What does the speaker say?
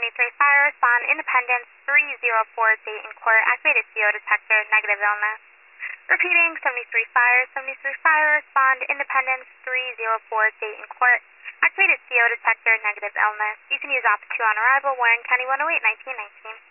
73 fire, respond Independence 304 Dayton Court, activated CO detector, negative illness. Repeating, 73 fire, respond Independence 304 Dayton Court, activated CO detector, negative illness. You can use Op 2 on arrival, Warren County 108, 1919.